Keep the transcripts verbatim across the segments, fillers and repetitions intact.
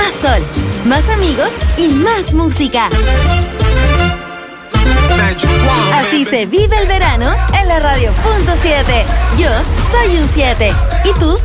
más sol, más amigos y más música. Así se vive el verano en la radio punto siete. Yo soy un siete. ¿Y tú?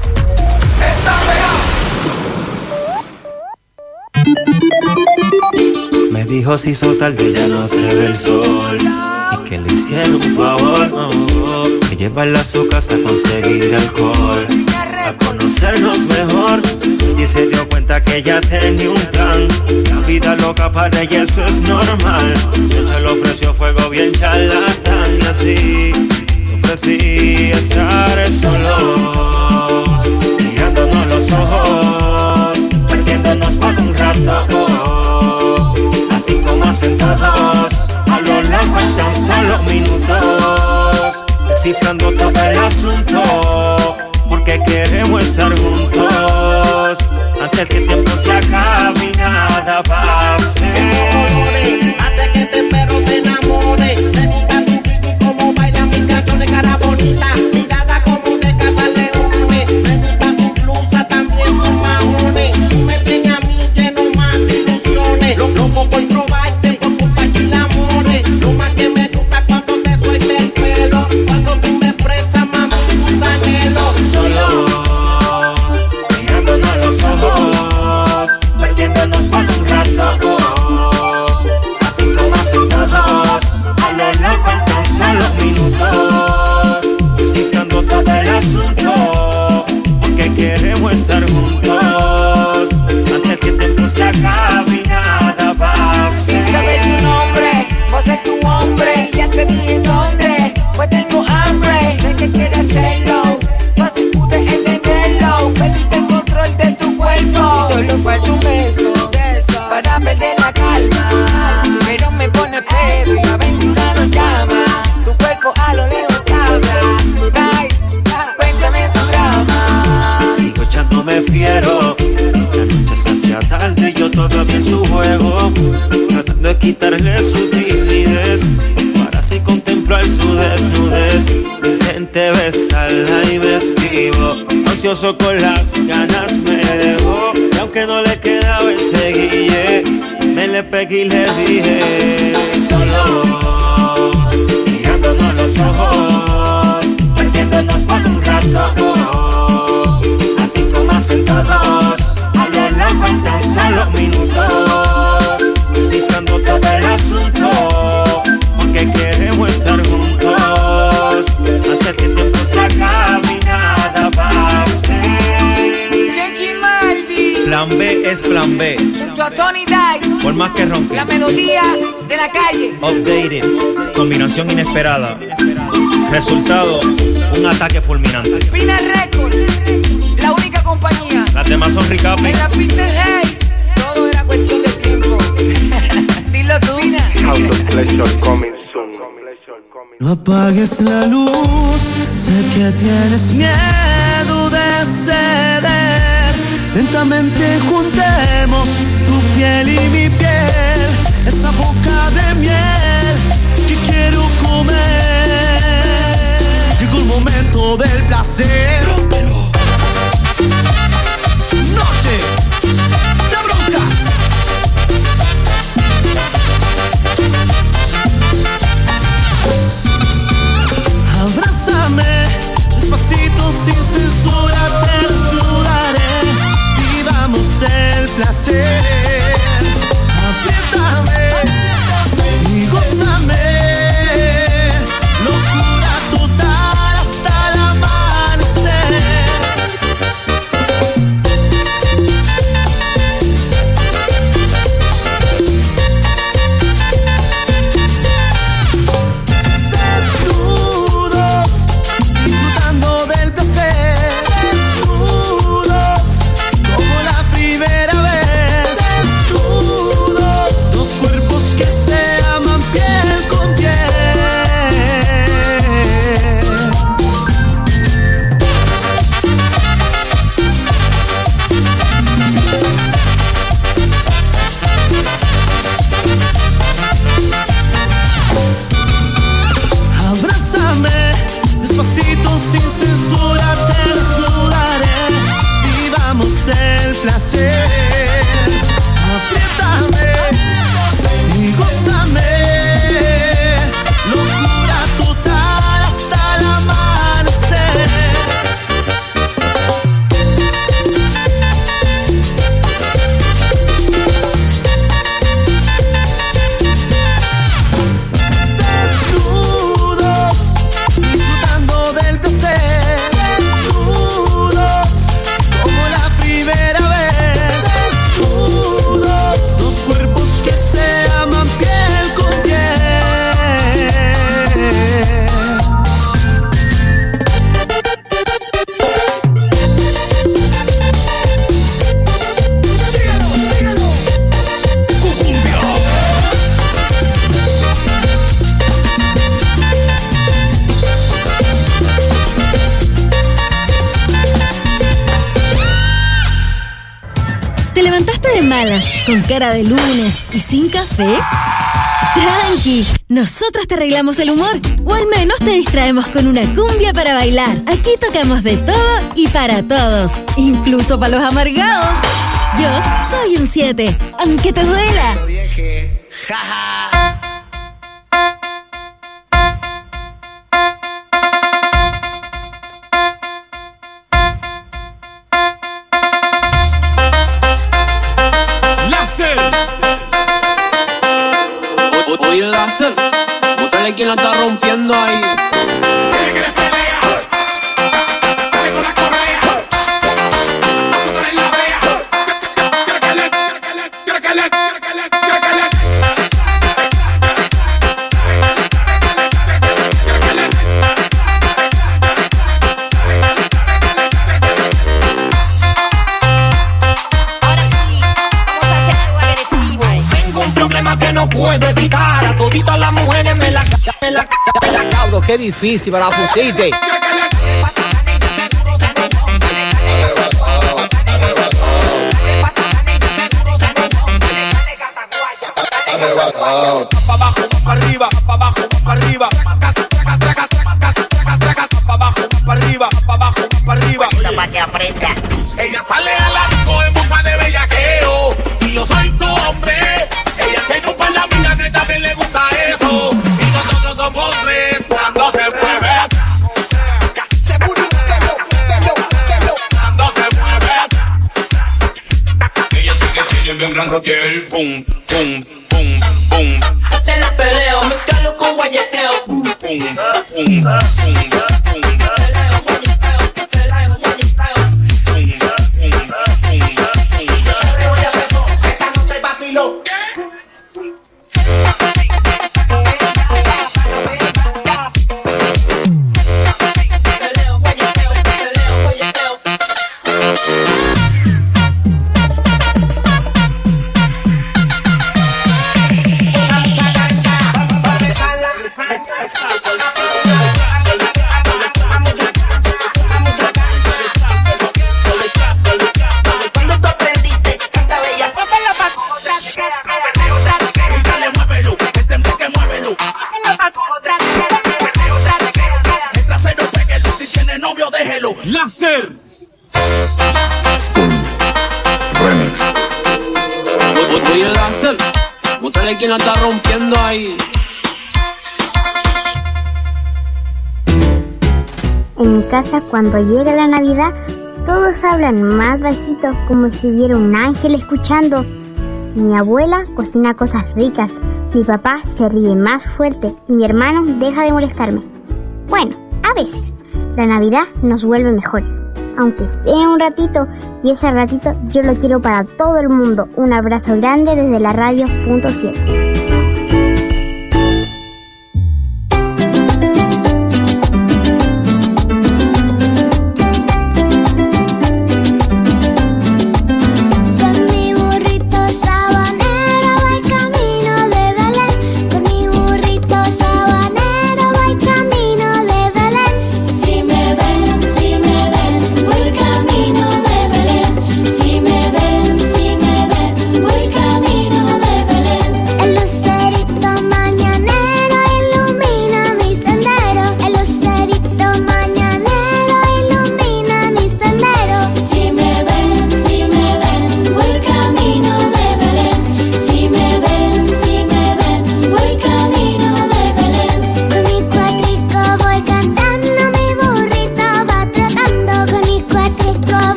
Me dijo si hizo tarde ya no se ve el sol y que le hicieron un favor, no, que llevarla a su casa a conseguir alcohol, a conocernos mejor. Y se dio cuenta que ella tenía un plan. La vida loca para ella eso es normal. Se le ofreció fuego bien charlatán y así ofrecí estar solo, mirándonos los ojos, perdiéndonos por un rato, así como hacen todos, a lo largo en tan solo minutos, descifrando todo el asunto, porque queremos estar juntos, antes que el tiempo se acabe y nada pase. Hace que este perro se enamore, me gusta tu pico como baila mis canciones, cara bonita, mirada como de casa leones, me gusta tu blusa también tus maones, tú me tienes a mí lleno más de ilusiones, loco por probarte, por compartir amores, lo más que me gusta cuando te suelta el pelo, cuando tú me expresas mami tus anhelos. Solo mirándonos los ojos, perdiéndonos por un rato, así como hacen todos, a lo loco en tan solo minutos, descifrando todo el asunto, porque queremos estar juntos, antes que el tiempo se acabe y nada pase. Sabe tu nombre, voy a ser tu hombre, ya te dije dónde, pues tengo hambre, sé que quieres hacerlo, fácil pude entenderlo, perdiste el control de tu cuerpo, y solo falta un beso, para perder la calma, pero me pone pedo y la aventura nos llama, tu cuerpo a lo lejos habla, ay, cuéntame tu drama. Sigo echándome fiero, la noche se hacía tarde y yo todavía en su juego, tratando de quitarle su timidez, para así contemplar su desnudez. Intenté besarla y me esquivo, ansioso con las ganas me dejó, y aunque no le quedaba ese guille, me le pegué y le dije solo, mirándonos los ojos, perdiéndonos por un rato, así como hacen todos, a lo largo en tan solo minutos, descifrando todo el asunto, porque queremos estar juntos, antes que el tiempo se acabe y nada pase. Senchimaldi, Plan B es plan B, junto a Tony Dice, por más que ronque. la melodía de la calle. Updated, combinación inesperada. Resultado, un ataque fulminante. Pina Record, la única compañía. Las demás son recapi. En la Peter Hayes, todo era cuestión de tiempo. Dilo tú, Pina. House of Pleasure coming soon. No apagues la luz, sé que tienes miedo de ceder. Lentamente juntemos tu piel y mi piel, esa boca de miel que quiero comer. Llegó el momento del placer. Noche de broncas. Abrázame despacito sin censura, te desnudaré. Vivamos el placer. Apriétame y gózame. Locura total hasta el amanecer. Desnudos, disfrutando del placer. Desnudos, como la primera vez. ¿Te levantaste de malas, con cara de lunes y sin café? Tranqui, nosotros te arreglamos el humor, o al menos te distraemos con una cumbia para bailar. Aquí tocamos de todo y para todos, incluso para los amargados. Yo soy un siete, aunque te duela. Oye, láser, bótale quien la está rompiendo ahí. Se quiere pelea, dale con la correa, nosotros en la brea. Quiero que le, quiero que le, quiero que le, quiero que le, quiero que le. Ahora sí, vamos a hacer algo agresivo. Tengo un problema que no puedo evitar. A toditas las mujeres me la me la me la Cabro, qué difícil para la pusiste. Pa' abajo, pa' arriba, pa' abajo, pa' arriba. Pa' abajo, pa' arriba, pa' abajo, pa' arriba. Ella sale al arco en busca de bellaqueo y yo soy su hombre. Ella se ocupa en la vida que también le gusta eso. Y nosotros somos tres cuando se mueve. Cuando se mueve. Ella sí que tiene bien grande el pum, pum, pum, pum. Te la peleo, me calo con guayeteo. Pum, pum, pum, pum. Láser. Remix. Oye, láser, bótale quien la está rompiendo ahí. En mi casa, cuando llega la Navidad, todos hablan más bajito, como si hubiera un ángel escuchando. Mi abuela cocina cosas ricas, mi papá se ríe más fuerte y mi hermano deja de molestarme. Bueno, a veces, la Navidad nos vuelve mejores, aunque sea un ratito, y ese ratito yo lo quiero para todo el mundo. Un abrazo grande desde la radio punto siete. El lucero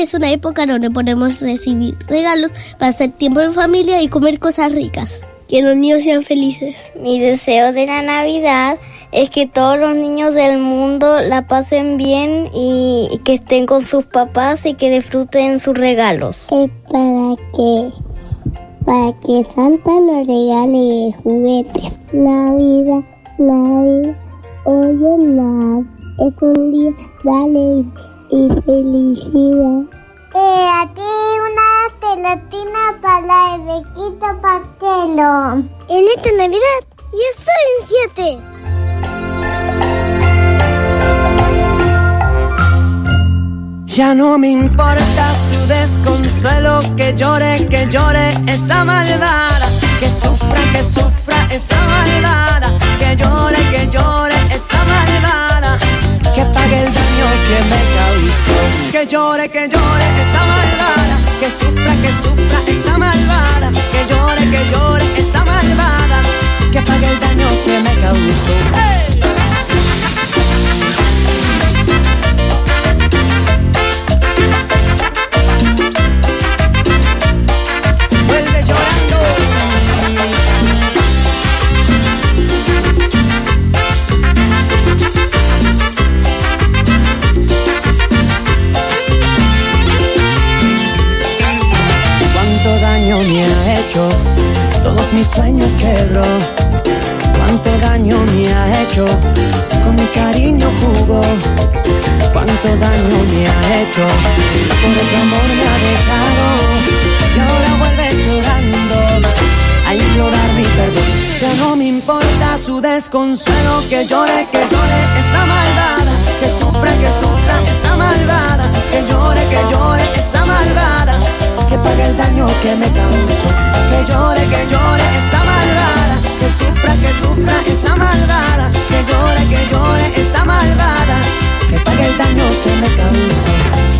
es una época donde podemos recibir regalos, pasar tiempo en familia y comer cosas ricas. Que los niños sean felices. Mi deseo de la Navidad es que todos los niños del mundo la pasen bien y, y que estén con sus papás y que disfruten sus regalos. Es para que, para que Santa nos regale juguetes. Navidad, Navidad, oye, Navidad, es un día de alegría y felicidad. Eh, aquí una gelatina para el Bequito Pastelo. En esta Navidad yo soy un siete. Ya no me importa su desconsuelo, que llore, que llore esa malvada, que sufra, que sufra esa malvada, que llore, que llore esa malvada, que pague el daño que me causó. Que llore, que llore esa malvada, que sufra, que sufra esa malvada, que llore, que llore esa malvada, que pague el daño que me causó. ¡Hey! Me ha hecho, todos mis sueños quebró. Cuánto daño me ha hecho, con mi cariño jugó. Cuánto daño me ha hecho, por el amor me ha dejado. Y ahora vuelve llorando a implorar mi perdón. Ya no me importa su desconsuelo, que llore, que llore esa malvada, que sufra, que sufra esa malvada, que llore, que llore esa malvada, que pague el daño que me causó. Que llore, que llore esa malvada, que sufra, que sufra esa malvada, que llore, que llore esa malvada, que pague el daño que me causó.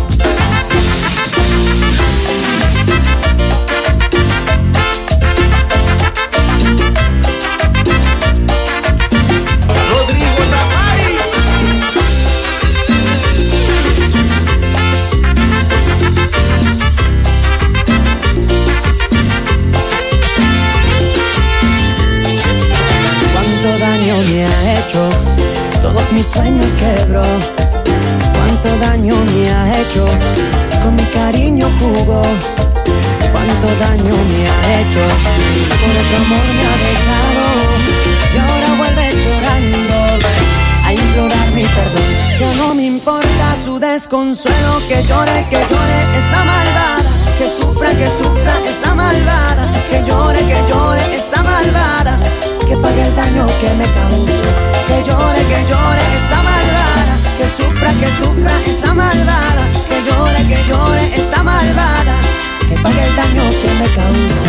Me ha hecho, todos mis sueños quebró. Cuánto daño me ha hecho, con mi cariño jugó. Cuánto daño me ha hecho, por otro amor me ha dejado. Y ahora vuelve llorando a implorar mi perdón. Ya no me importa su desconsuelo, que llore, que llore esa malvada, que sufra, que sufra esa malvada, que llore, que llore esa malvada, que pague el daño que me causó. Que llore, que llore esa malvada, que sufra, que sufra esa malvada, que llore, que llore esa malvada, que pague el daño que me causó.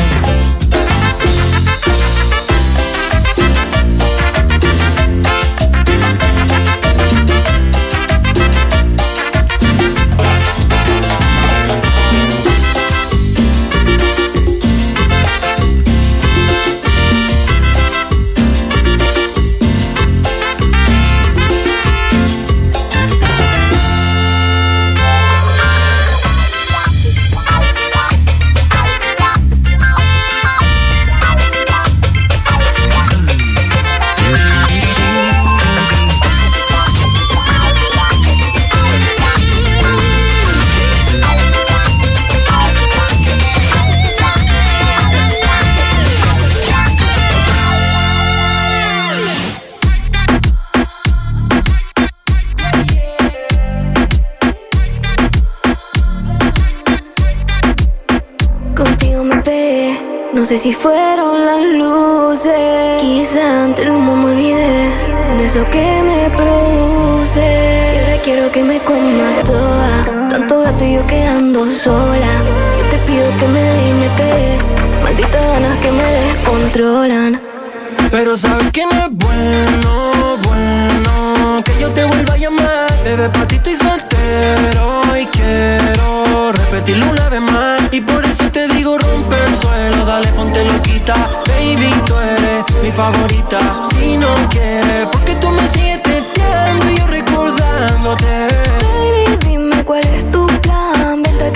No sé si fueron las luces, quizá entre el humo me olvidé de eso que me produce. Y ahora quiero que me coma toda, tanto gato y yo quedando sola. Yo te pido que me des y me pegue, malditas ganas que me descontrolan. Pero sabes que no es bueno, bueno que yo te vuelva a llamar. Bebé, pa' ti estoy soltero y quiero repetirlo una vez más. Y por eso te digo rompe el suelo, dale ponte loquita. Baby, tú eres mi favorita. Si no quieres, porque tú me sigues teteando y yo recordándote. Baby, dime cuál es tu plan. Vente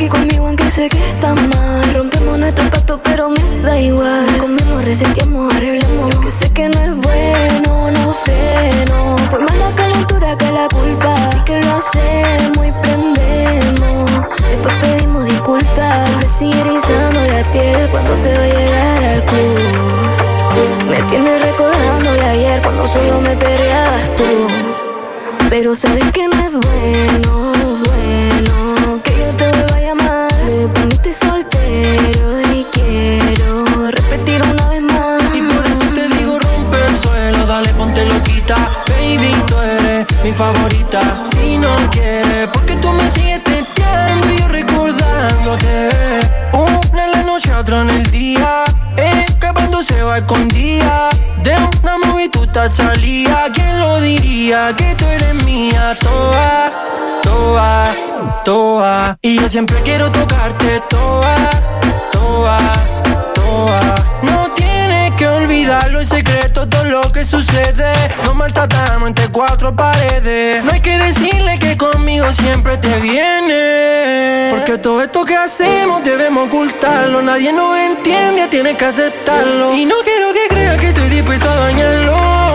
igual. Comemos, reseteamos, arreglamos. Que sé que no es bueno, no freno. Fue más la calentura que la culpa. Así que lo hacemos y prendemos. Después pedimos disculpas. Siempre sigue erizando la piel cuando te va a llegar al club. Me tienes recordando el ayer cuando solo me perreabas tú. Pero sabes que no es bueno, bueno que yo te vuelva a llamar. Me poniste soltero y quiero repetir una vez más. Y por eso te digo rompe el suelo, dale ponte loquita. Baby, tú eres mi favorita. Si no quieres, porque tú me sigues testeando y yo recordándote. Una en la noche, otra en el día. Escapando se va escondida. De una movie tú estás salida. ¿Quién lo diría? Que tú eres mía. Toa, toa, toa. Y yo siempre quiero tocarte. Toa, toa, toa. No tienes que olvidarlo, en secreto todo lo que sucede. Nos maltratamos entre cuatro paredes. No hay que decirle que conmigo siempre te viene. Porque todo esto que hacemos debemos ocultarlo. Nadie nos entiende, tienes que aceptarlo. Y no quiero que creas que estoy dispuesto a dañarlo.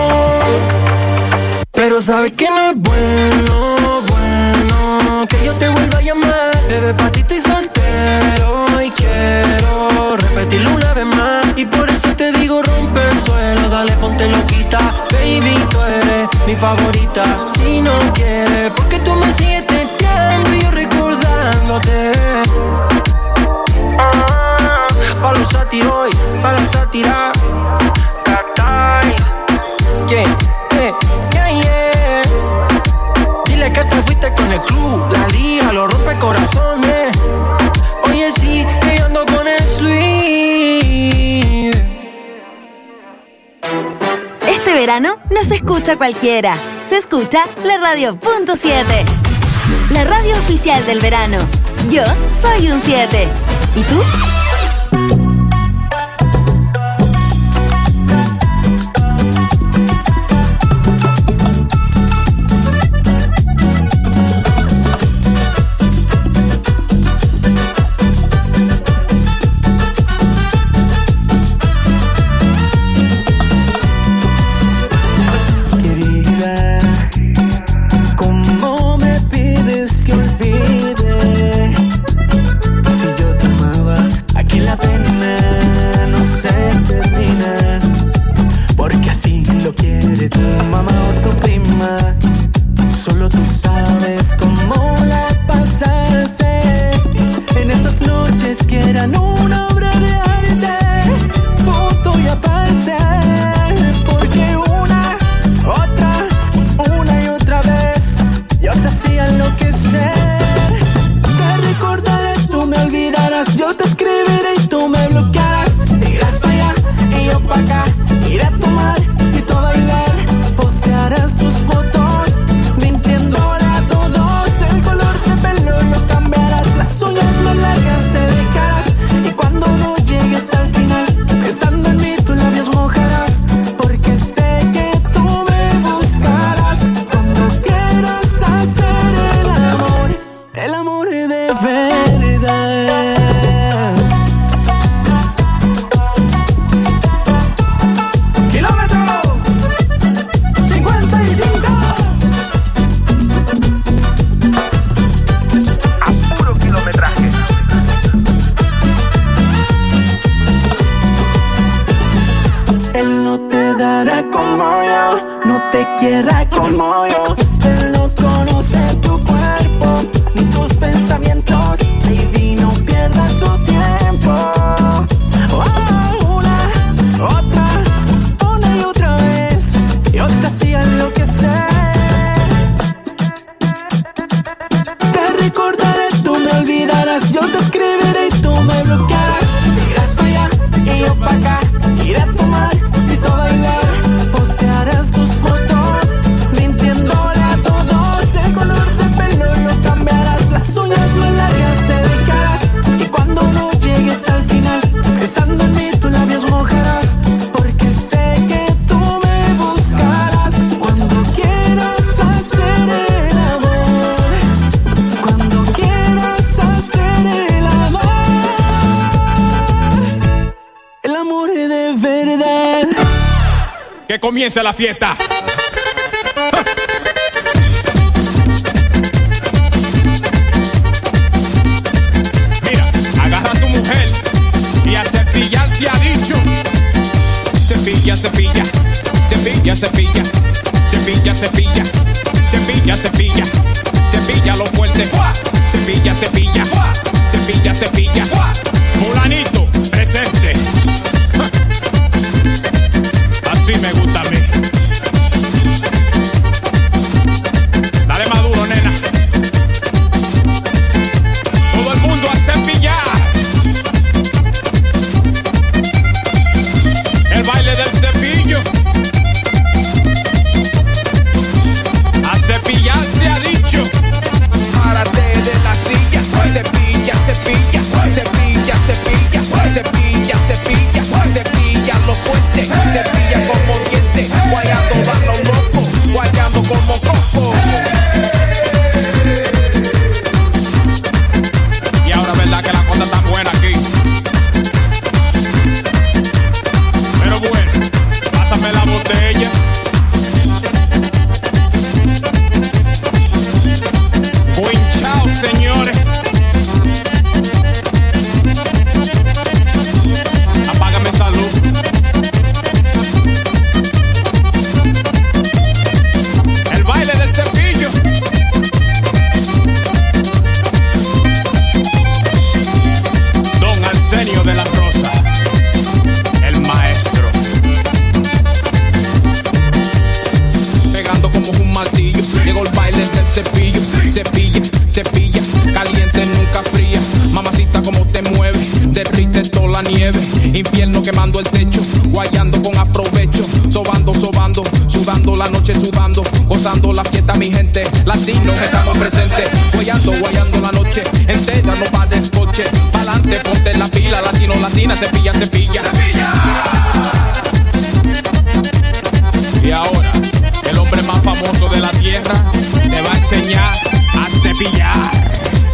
Pero sabes que no es bueno, bueno que yo te vuelva a llamar. Bebé, pa' ti estoy soltero y quiero repetirlo una vez más. Y por eso te digo rompe el suelo, dale ponte loquita. Baby, tú eres mi favorita. Si no quieres, porque tú me sigues testeando y yo recordándote. Pa' los sátiros y pa' la sátira. Yeah, yeah, yeah, yeah. Dile que te fuiste con el club. La liga, los rompe corazones. Oye, sí, que yo ando con el sweet. Este verano no se escucha cualquiera. Se escucha la radio punto siete. La radio oficial del verano. Yo soy un siete. ¿Y tú? que comience la fiesta. Mira, agarra a tu mujer y a cepillar se ha dicho. Cepilla, cepilla, cepilla, cepilla, cepilla, cepilla, cepilla, cepilla, cepilla lo fuerte. Cepilla, cepilla, cepilla, cepilla. Fulanito, presente. Así me gusta a mí. Dale más duro, nena. Todo el mundo a cepillar. El baile del cepillo. A cepillar se ha dicho. Párate de la silla. Cepilla, cepilla, cepilla, cepilla, cepilla, cepilla, cepilla los puentes, cepilla como dientes, guayando van los locos, guayando como coco. Y ahora verdad que la cosa está buena aquí. Pero bueno, pásame la botella. Cuinchao, señores. Apágame esa luz. El baile del cepillo. Don Arsenio de la Rosa, el maestro. Pegando como un martillo, llegó el baile del cepillo. Cepilla, cepilla, caliente nunca fría. Mamacita como te mueve, derrite toda la nieve. Infierno quemando el techo, guayando con aprovecho. Sobando, sobando, sudando la noche sudando. Gozando la fiesta mi gente, latinos estamos presentes. Guayando, guayando la noche entera, no va del coche. Pa'lante, ponte la pila, latino, latina, cepilla, cepilla. Y ahora, el hombre más famoso de la tierra te va a enseñar a cepillar.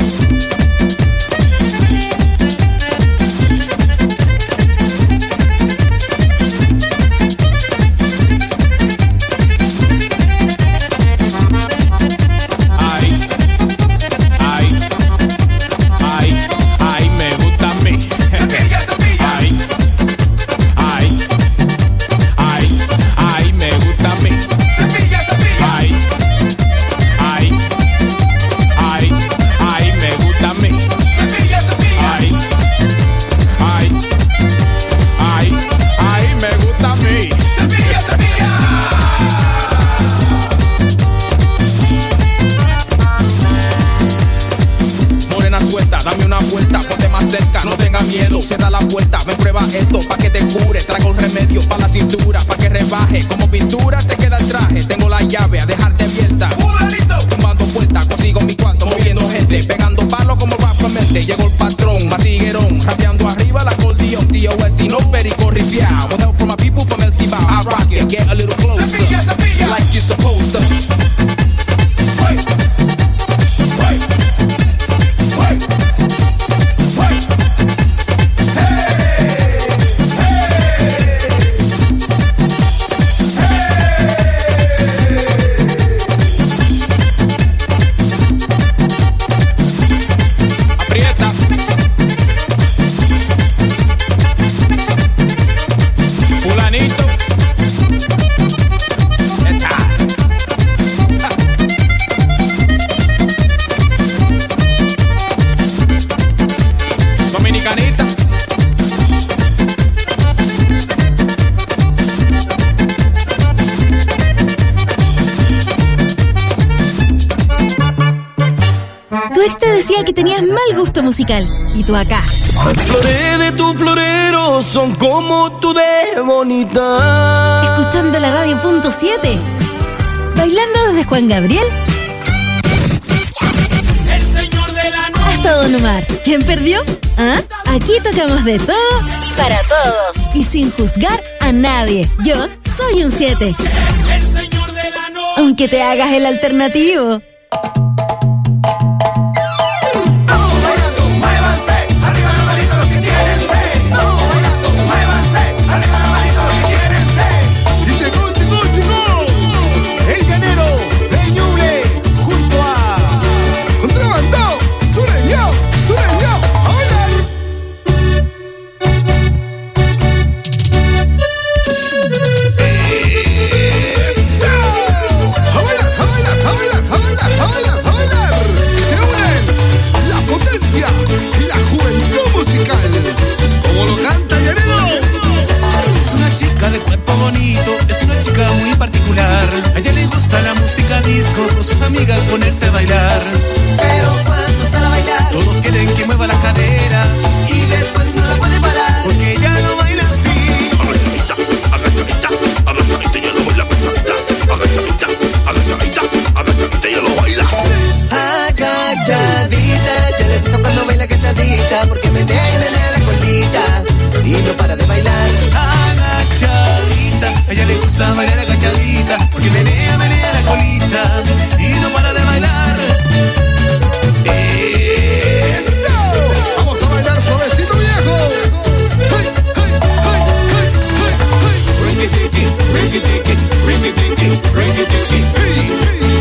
Ay, ay, ay, ay, me gusta a mí. Ay, ay, ay, ay, me gusta a mí. Ay, ay, ay, ay, me gusta a mí. Ay, ay, ay, ay, me gusta a mí. Morena suelta, dame una vuelta, ponte más cerca, no tengas miedo, se da la vuelta, me prueba esto, pa' que te cure, traigo un remedio pa' la cintura, pa' que rebaje, como pintura te queda el traje, tengo la llave a dejarte abierta, tumbando puertas, consigo mi cuarto, moviendo gente, pegando palos como rapamente, llegó el patrón, matiguerón, rapeando arriba la acordeón, tío S, no perico ripiao, with help from my people from El Cibao, I rock it, get a little closer, like you're supposed to. Fulanito. Está. Dominicanita. Tu ex te decía que tenías mal gusto musical. Y tú acá. Las flores de tu florero son como tú de bonita. Escuchando la radio punto siete. Bailando desde Juan Gabriel El señor de la noche. hasta Don Omar. ¿Quién perdió? ¿Ah? Aquí tocamos de todo y para todos. Y sin juzgar a nadie. Yo soy un siete. El señor de la noche. Aunque te hagas el alternativo. Y se escucha. bailar. Pero cuando sale a bailar, todos quieren que mueva las caderas y después no la puede parar, porque ella no baila así. Agachadita, agachadita, ella lo baila pesadita. Agachadita, agachadita, agachadita, ella lo baila. Agachadita, ya le gusta cuando baila agachadita, porque menea y menea la colita y no para de bailar. Agachadita, a ella le gusta bailar agachadita, porque menea, menea la colita y no para de bailar. ¡Eso! Vamos a bailar suavecito, viejo. ¡Hey, hey, hey, hey, hey, hey! Ringy-dingy, ringy-dingy, ringy-dingy, ringy-dingy, hey!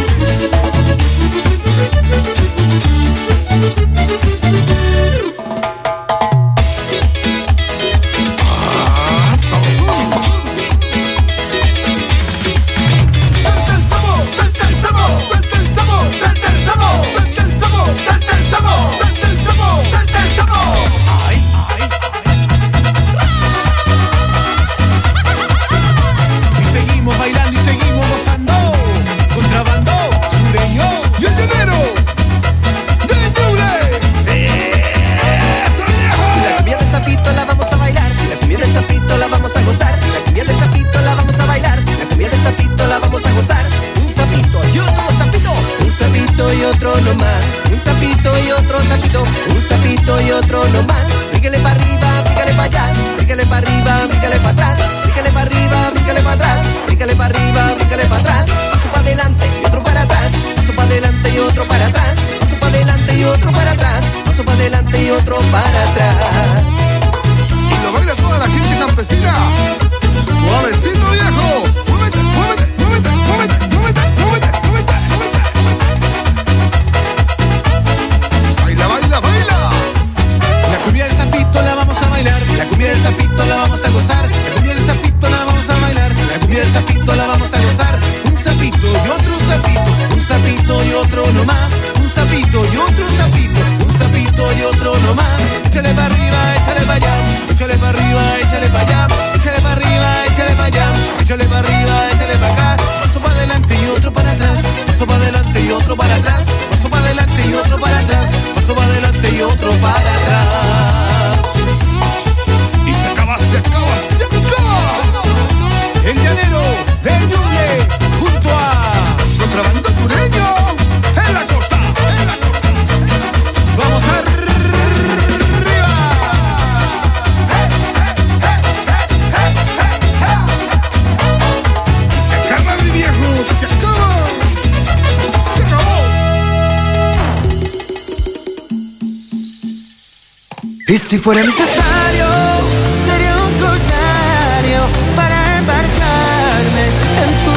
Y si fuera necesario, sería un corsario para embarcarme en tu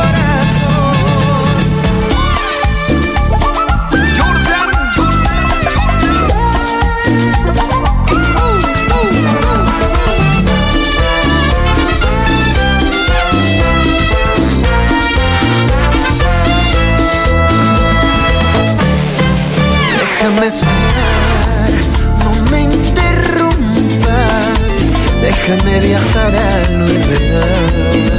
corazón. Jordan, déjame soñar, no me interrumpas, déjame viajar a lo irreal.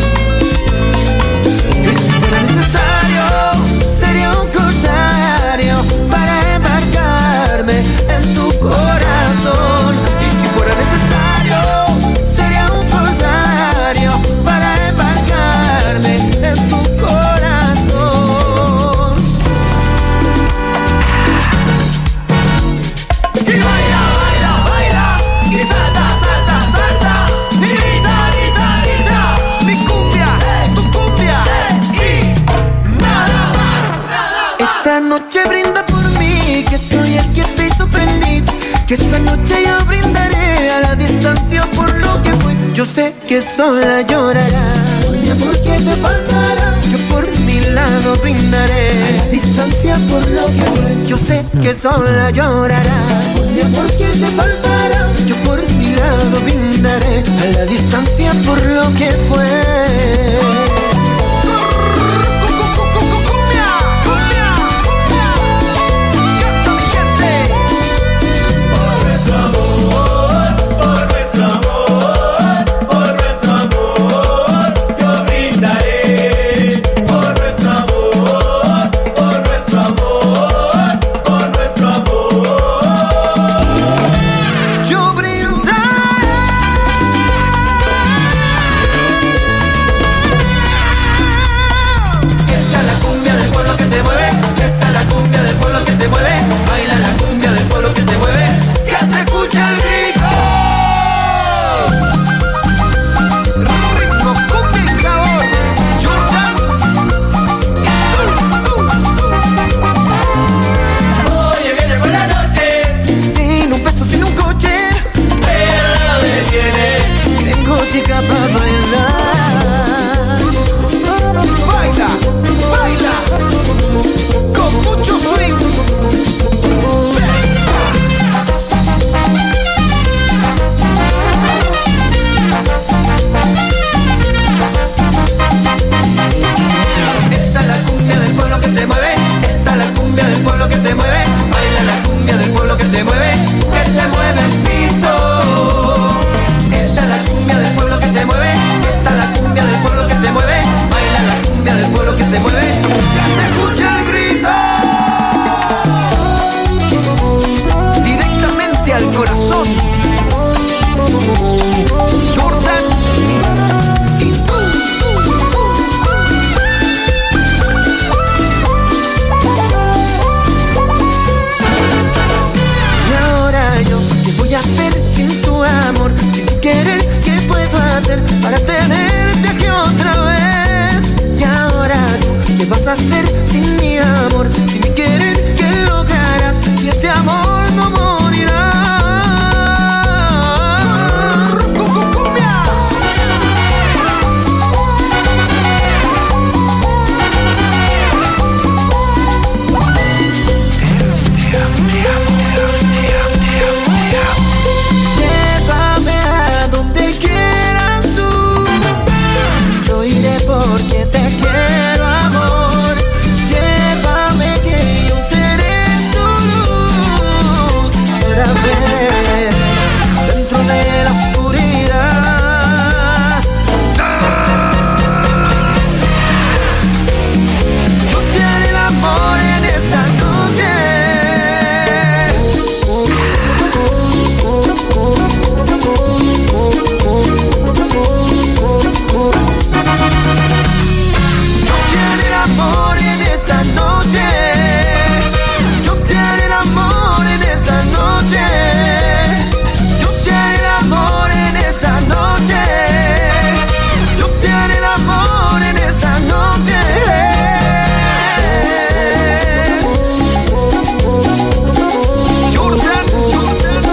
Y si fuera necesario, sería un corsario para embarcarme en tu corazón. Y si fuera necesario, sería un corsario para embarcarme en tu corazón. Y baila, baila, baila, y salta, salta, salta, y grita, grita, grita, mi cumbia, tu cumbia, y nada más. Esta noche brinda por mí, que soy el que te hizo feliz, que esta noche yo brindaré a la distancia por lo que fue. Yo sé que sola llorarás, oye, porque te faltará. Yo por mi lado brindaré a la distancia por lo que fue. Yo sé que sola llorarás, oye, porque te faltará. Yo por mi lado brindaré a la distancia por lo que fue. Por nuestro amor, por nuestro amor, por nuestro amor. Esta es la cumbia del pueblo que te mueve. Baila la cumbia del pueblo que te mueve. Que se escucha el grito. Ritmo, cumbia y sabor. Jordan. Oye, viene buena noche. Sin un peso, sin un coche. Pero nada me detiene. Tengo chica para bailar. Baila, baila. Con mucho swing. Esta es la cumbia del pueblo que te mueve. Esta es la cumbia del pueblo que te mueve. Baila la cumbia del pueblo que te mueve. Que te mueve el piso. Esta es la cumbia del pueblo que te mueve. Esta es la cumbia del pueblo que te mueve. Baila la cumbia del pueblo que te mueve. Que se escucha el grito. Directamente al corazón. Jordan y tú. Y ahora yo, ¿qué voy a hacer sin tu amor? Sin tu querer, ¿qué puedo hacer para tenerte aquí otra vez? Y ahora tú, ¿qué vas a hacer sin mi amor? Sin mi querer, ¿qué lograrás? Y este amor no morirá. Llévame a donde quieras tú. Yo iré porque te quiero, amor. Llévame que yo seré tu luz para ver dentro de la oscuridad. Yo te haré el amor en esta noche. Yo te haré el amor en esta noche. Yo te haré el amor en esta noche. Yo te haré el amor en esta noche. Yo te haré el amor en esta noche. Jordan, Jordan,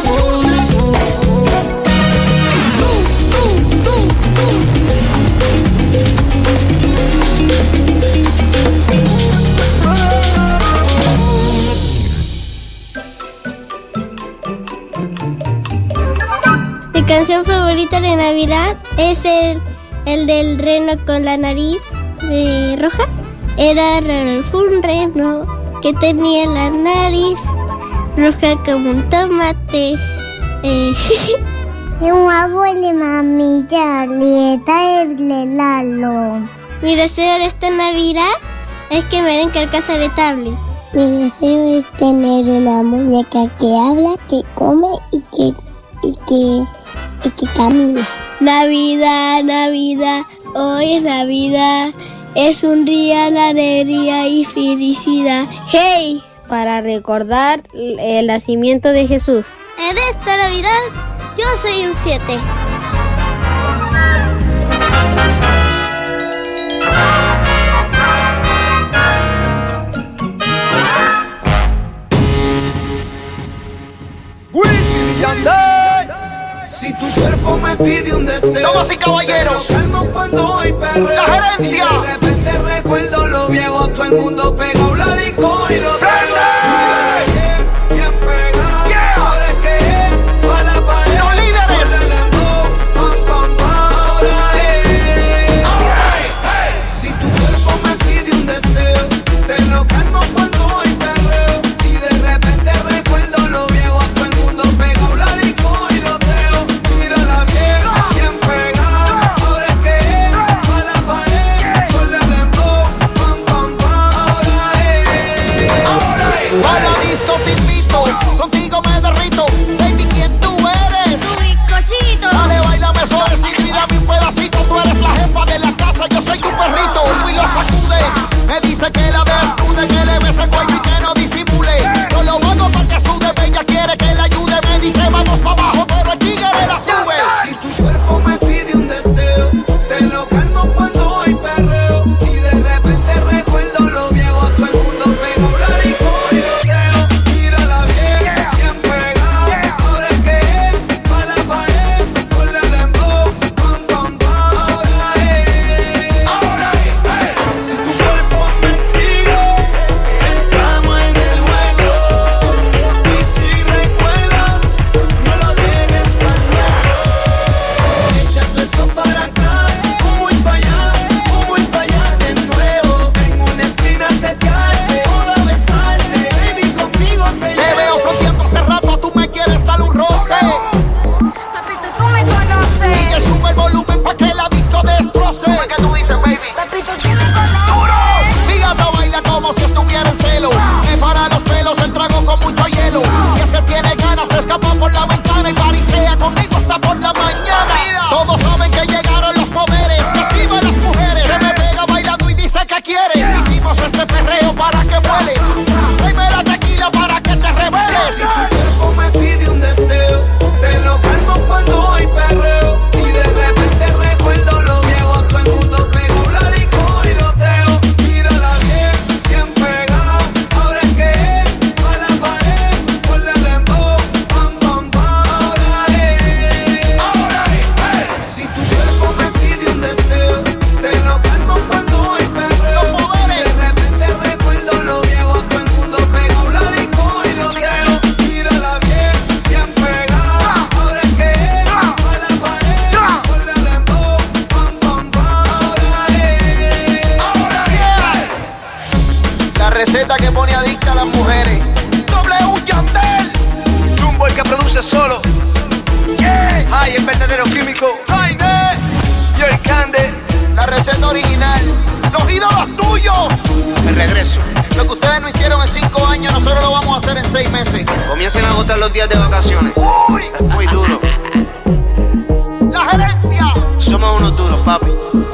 Mi canción favorita de Navidad es el, el del reno con la nariz de roja. Era raro, fue un reno que tenía la nariz roja como un tomate. Eh, Un abuelo, mami, ya le da el helado. Mi deseo de esta Navidad es que me den carcasa de tablet. Mi deseo es tener una muñeca que habla, que come y que y que y que camina. Navidad, Navidad, hoy es Navidad. Es un día de alegría y felicidad. ¡Hey! Para recordar el nacimiento de Jesús. En esta Navidad, yo soy un siete. Wisin y Yandel. Si tu cuerpo me pide un deseo, Damas y caballeros, te lo calmo cuando hoy perreo. la gerencia. Y de repente recuerdo lo viejo, todo el mundo pegado la disco y lo traigo. Mira bien, bien pegado. Yeah. Ahora es que es pa' la pared. Los líderes. Ponle dembow, pam, pam, pam. Ahora es. Hey, hey. Si tu cuerpo me pide un deseo, te lo calmo cuando hoy perreo. Y de repente recuerdo lo viejo, todo el mundo pegado la disco y lo teo. Mírala bien, bien pegado. Ahora es que es pa' la pared. Ponle dembow, pam, pam, pam. Ahora es. Ahora es. A la disco te invito, contigo me derrito. Baby, ¿quién tú eres? Tu bizcochito. Dale, bailame suavecito y dame un pedacito. Tú eres la jefa de la casa, yo soy tu perrito. Y lo sacude, me dice que la desnude, que le besa con mucho hielo. Y es que tiene ganas, se escapa por la ventana y parisea conmigo hasta por la mañana. Todos saben que llegaron los poderes, se activan las mujeres. Se me pega bailando y dice que quiere. Hicimos este perreo para que vueles. Tráeme la tequila para que te reveles. Si tu cuerpo me pide un deseo, te lo calmo cuando hay perreo. Y de repente recuerdo lo viejo, todo el mundo pegó la disco y loteo. Mírala bien, bien pegado. Ahora es que es, pa' la pared, ponle dembow, pam, pam, pam. Ahora es, ahora es. Si tu cuerpo me pide un deseo, te lo calmo cuando hay perreo. Y de repente recuerdo lo viejo, todo el mundo pegó la disco y loteo. Mírala bien, bien pegado. Ahora es que es, pa' la pared, ponle dembow, pam, pam, pam. Ahora es, ahora es. La receta que pone adicta a las mujeres. W Yandel, Jumbo el que produce solo. Yeah. Ay, el verdadero químico. Jaime y el Cande. La receta original. Los ídolos tuyos. El regreso. Lo que ustedes no hicieron en cinco años, nosotros lo vamos a hacer en seis meses. Comiencen a agotar los días de vacaciones. Uy, muy duro. La gerencia. Somos unos duros, papi.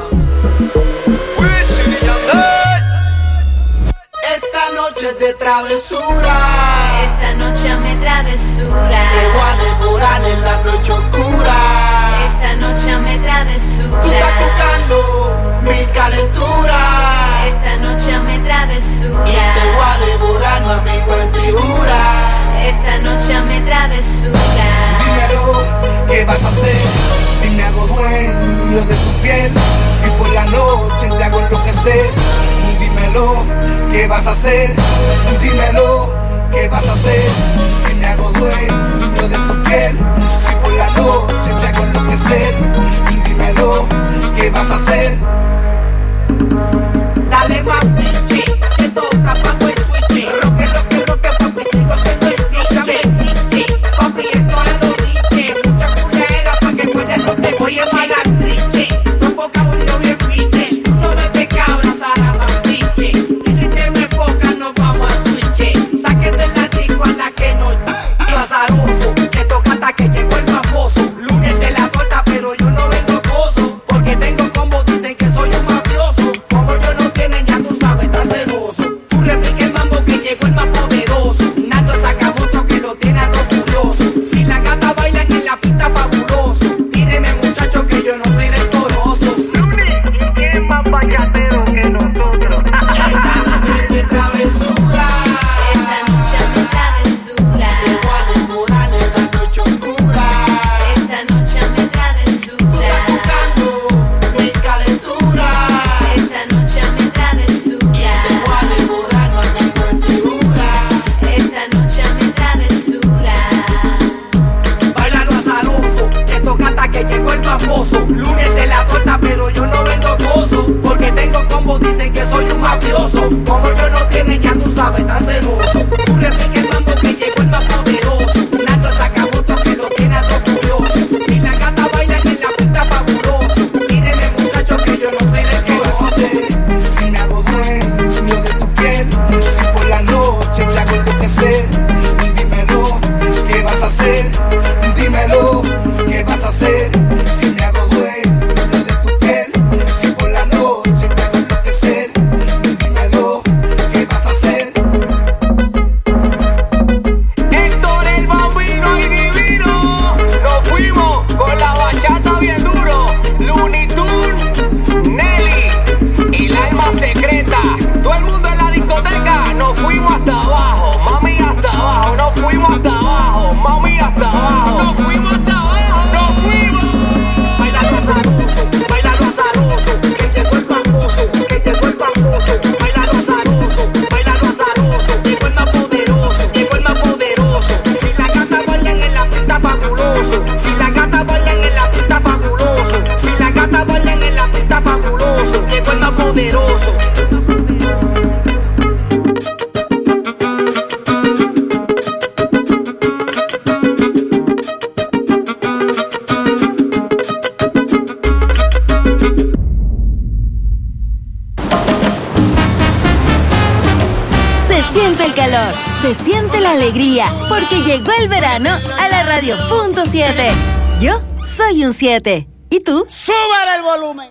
Wisin y Yandel. Esta noche es de travesura. Esta noche hazme travesura. Te voy a devorar en la noche oscura. Esta noche hazme travesura. Tú estás buscando mi calentura. Esta noche hazme travesura. Y te voy a devorar, mami, cuenta y jura. Esta noche hazme travesura. Dímelo, ¿qué vas a hacer? Si me hago dueño de tu piel, si por la noche te hago enloquecer. Dímelo, ¿qué vas a hacer? Dímelo, ¿qué vas a hacer? Si me hago dueño de tu piel, si por la noche te hago enloquecer. Dímelo, ¿qué vas a hacer? Dale más pinche, que toca pago el switch. Roque, roque, roque, papi, sigo siendo el D J. Papi, esto es lo diche. Mucha culera pa' que cuentes no te voy a pagar triche. Tu boca yo bien piche. Tú no ves que cabra, Sara, piche. Y si te me enfocas, nos vamos a switch. Saquen de la disco a la que no. Yo azaroso, que toca hasta que llegó el famoso. Lunes de la torta, pero yo no vendo coso. Porque tengo combo, dicen que soy un mafioso. Como yo no tienen, ya tú sabes, estás celoso. Tú repliques más siente el calor, se siente la alegría, porque llegó el verano a la radio punto siete. Yo soy un siete. ¿Y tú? ¡Súbale el volumen!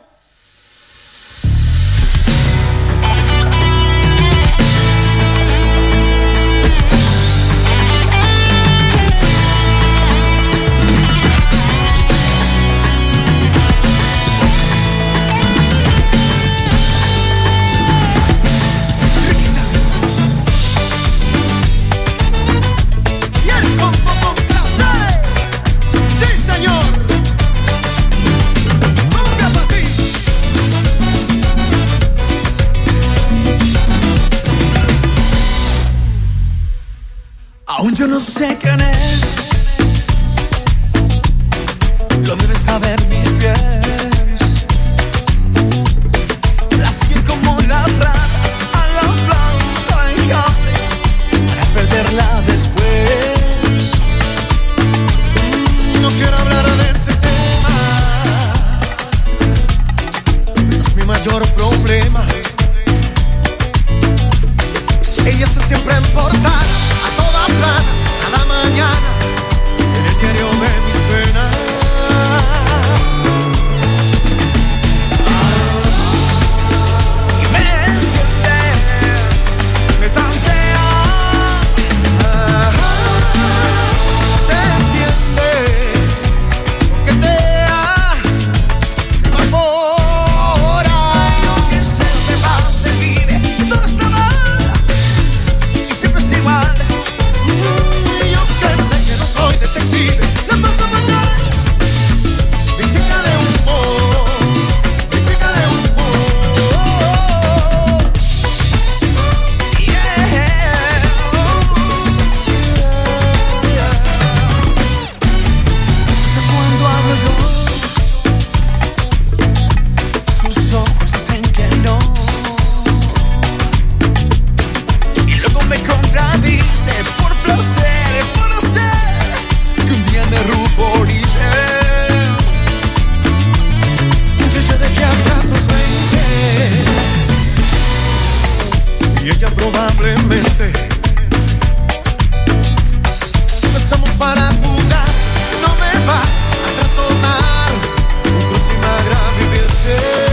Aún yo no sé quién es, lo deben saber mis pies. La siguen como las ratas a la blanca en cable para perderla después. No quiero hablar de ese tema, no es mi mayor problema. Ella se siempre en portada, a la mañana, en el diario de mis penas. Y me entiende, me tantea, se enciende, coquetea, se evapora. Yo que sé de dónde vive, y todo está mal, y siempre es igual. Soy detective, la paso fatal. Mi chica de humor, mi chica de humor. Yeah. Cuando hablo yo, sus ojos dicen que no, y luego me contradice por placer, por me ruborice. Yo ya dejé atrás los veinte y ella probablemente. Empezamos para jugar, no me va a trastornar, juntos sin agraviarte.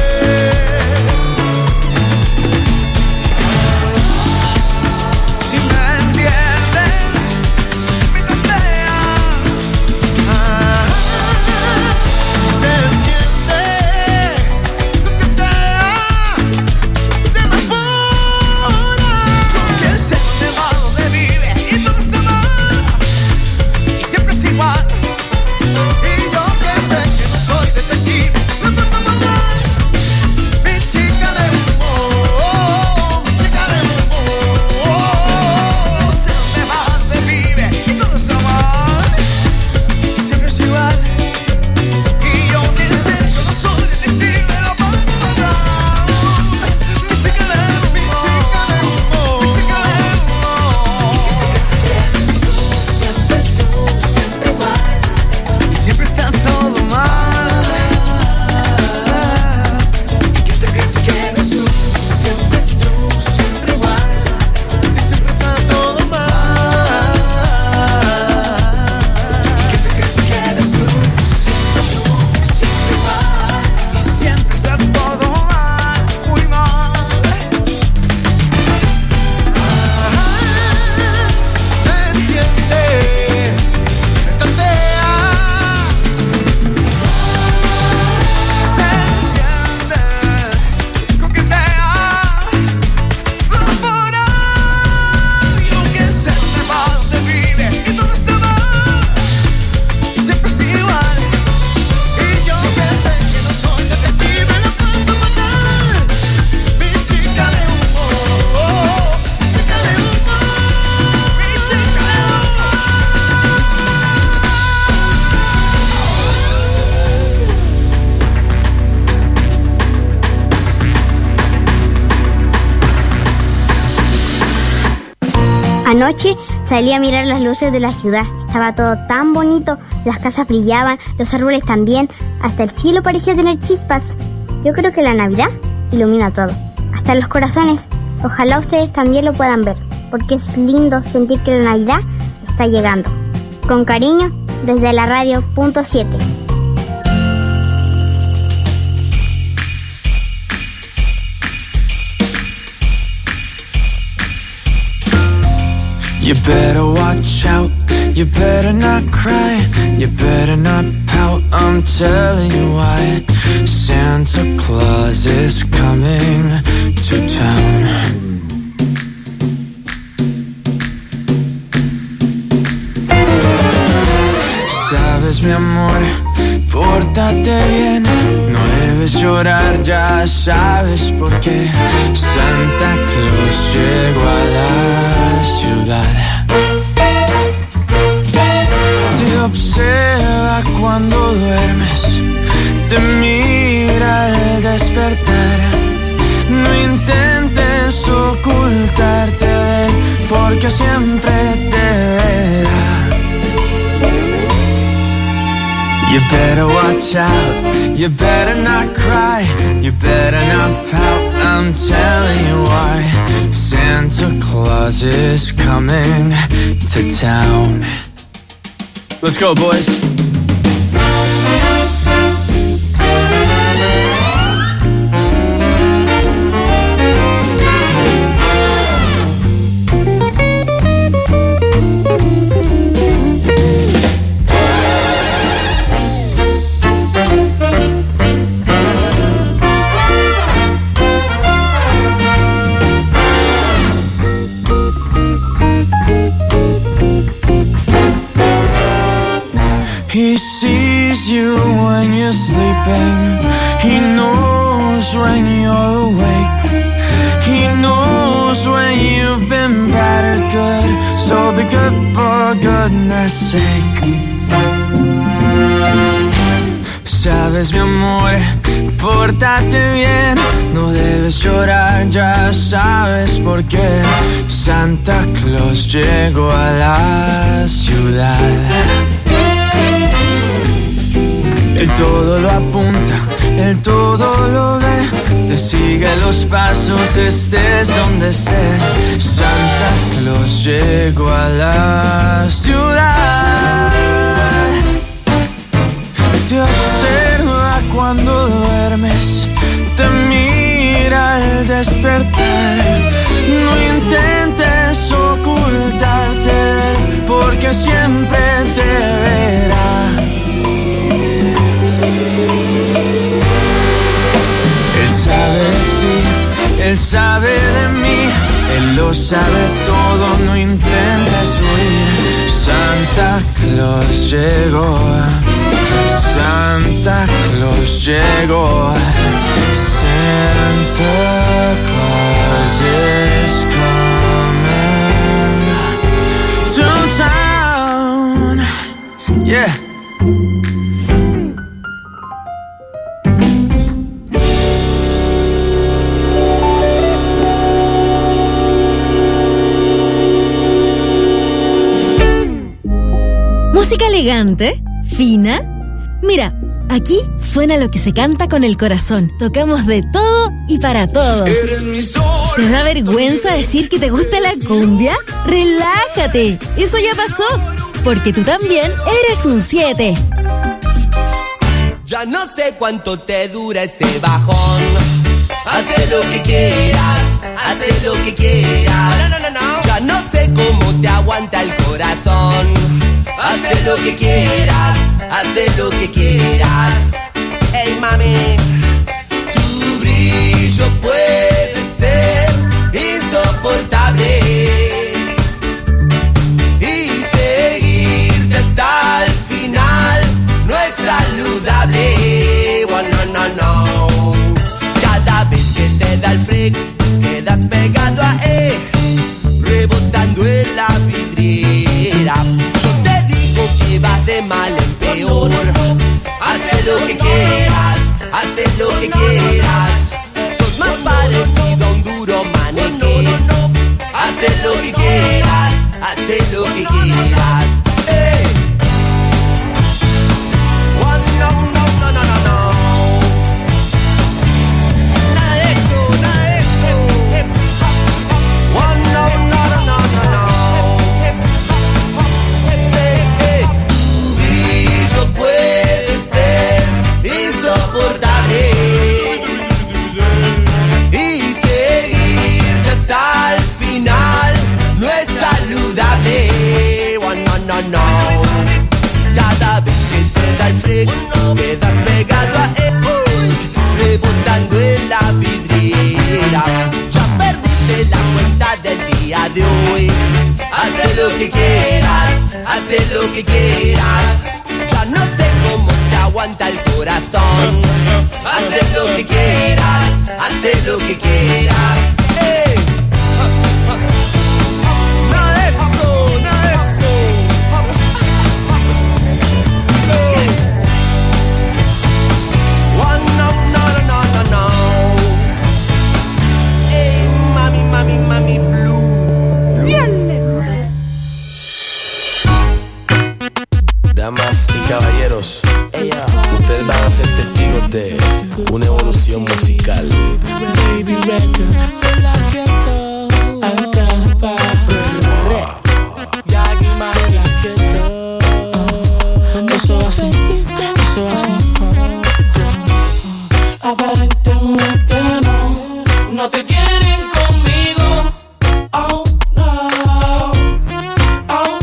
Anoche salí a mirar las luces de la ciudad. Estaba todo tan bonito, las casas brillaban, los árboles también, hasta el cielo parecía tener chispas. Yo creo que la Navidad ilumina todo, hasta los corazones. Ojalá ustedes también lo puedan ver. porque es lindo sentir que la Navidad está llegando. Con cariño, desde la radio punto siete. You better watch out, you better not cry, you better not pout, I'm telling you why. Santa Claus is coming to town. Sabes, mi amor, pórtate bien, no debes llorar, ya sabes por qué. Santa Claus llegó a la ciudad. Te observa cuando duermes, te mira al despertar. No intentes ocultarte de él, porque siempre te verá. You better watch out, you better not cry, you better not pout, I'm telling you why. Santa Claus is coming to town. Let's go, boys. He sees you when you're sleeping. He knows when you're awake. He knows when you've been bad or good. So be good for goodness sake. Sabes, mi amor, pórtate bien. No debes llorar, ya sabes por qué. Santa Claus llegó a la ciudad. Él todo lo apunta, Él todo lo ve. Te sigue los pasos, estés donde estés. Santa Claus llegó a la ciudad. Te observa cuando duermes, te mira al despertar. No intentes ocultarte, porque siempre te verá. Él sabe de ti, Él sabe de mí, Él lo sabe todo, no intentes huir. Santa Claus llegó, Santa Claus llegó. Santa Claus is coming to town. Yeah. Música elegante, fina. Mira, aquí suena lo que se canta con el corazón. Tocamos de todo y para todos. ¿Te da vergüenza decir que te gusta la cumbia? ¡Relájate! Eso ya pasó, porque tú también eres un siete. Ya no sé cuánto te dura ese bajón. Haz lo que quieras, haz lo que quieras. No, no, no, no. Ya no sé cómo te aguanta el corazón. Haz lo que quieras, haz lo que quieras. Hey mami, tu brillo puede ser insoportable y seguirte hasta el final no es saludable. Oh, no, no, no. Cada vez que te da el freak, quedas pegado a él, rebotando en la vidriera. Que vas de mal en peor. Haz lo que quieras, haz lo que quieras. Sos más para saludable. Oh, no, no, no. Cada vez que te da el fresco, quedas pegado a él, rebotando en la vidriera. Ya perdiste la cuenta del día de hoy. Haz lo que quieras, haz lo que quieras. Ya no sé cómo te aguanta el corazón. Haz lo que quieras, haz lo que quieras. Hey. Nada de eso, nada de eso. Oh, no, no, no, no, no. Hey, mami, mami, mami, blue. Viernes. Damas y caballeros, ustedes van a ser testigos de una evolución musical. Baby Records, la ghetto, acá Yagi más la ghetto. Eso así, eso así. Aparentemente no, no te quieren conmigo. Oh no, oh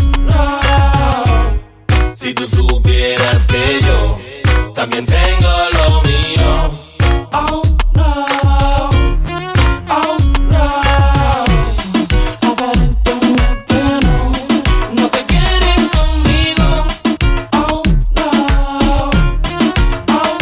no. Si tú supieras que yo también tengo lo mío. Oh no, oh no. Aparentemente no, no te quieren conmigo. Oh no, oh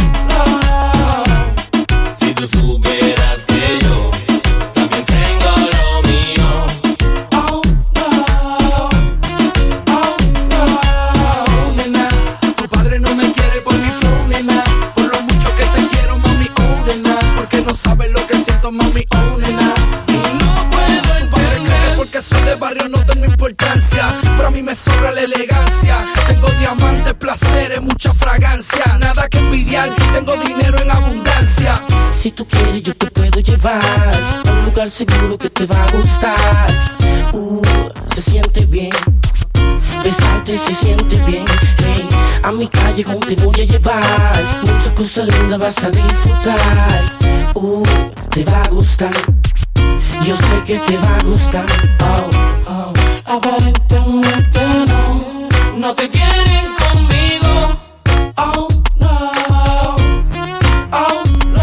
no. Si tú supieras que yo también tengo lo mío. Oh no, oh no. Nena, tu padre no me quiere por mi flow, nena. Por lo mucho que te quiero, mami, oh nena. Porque no sabes lo que siento, mami, oh nena. Y no puedo entender, porque soy de barrio, no tengo importancia. Pero a mí me sobra la elegancia. Tengo diamantes, placeres, mucha fragancia. Nada que envidiar, tengo dinero en abundancia. Si tú quieres yo te puedo llevar a un lugar seguro que te va a gustar. Uh, se siente bien, besarte se siente bien. Hey, a mi callejón te voy a llevar. Muchas cosas lindas vas a disfrutar. Uh, te va a gustar. Yo sé que te va a gustar. Oh, oh. Aparentemente no, no te quieren conmigo. Oh no, oh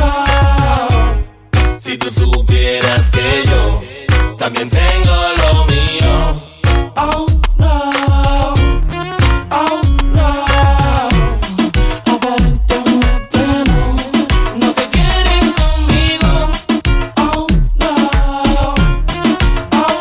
no. Si tú supieras que yo también tengo lo mío. Oh no, oh no. Aparentemente no, no te quieren conmigo. Oh no, oh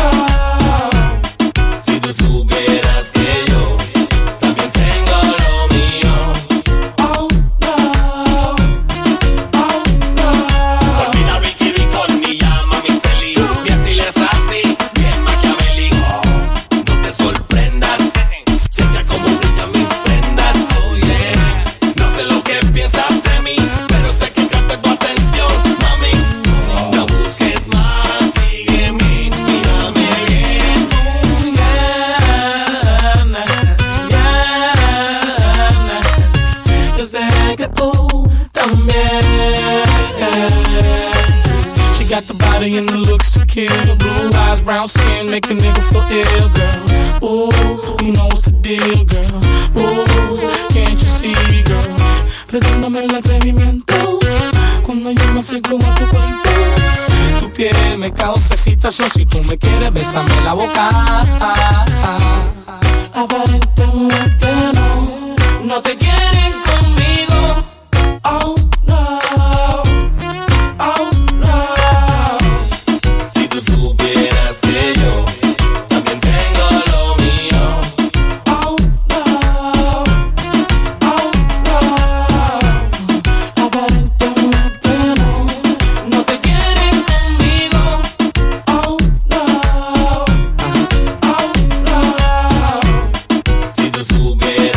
no. Si tú supieras que yo también tengo lo mío. Oh no, oh no. Olvida Ricky Ricón, ni llama mi Celi. Mi así es así, bien maquiavélico. No te sorprendas, checa cómo brillan mis prendas. Oh yeah, no sé lo que piensas de mí, pero sé que capté tu atención, mami. No busques más, sígueme, mírame bien. Yeah, na, yeah, na. Yo sé que tú también. She got the body and the looks to kill. Blue eyes, brown skin, make a nigga feel ill, girl. Ooh, you know what's the deal, girl. Ooh, can't you see, girl? Perdóname el atrevimiento cuando yo me acerco a tu cuerpo. Tu piel me causa excitación. Si tú me quieres, bésame la boca. Aparentemente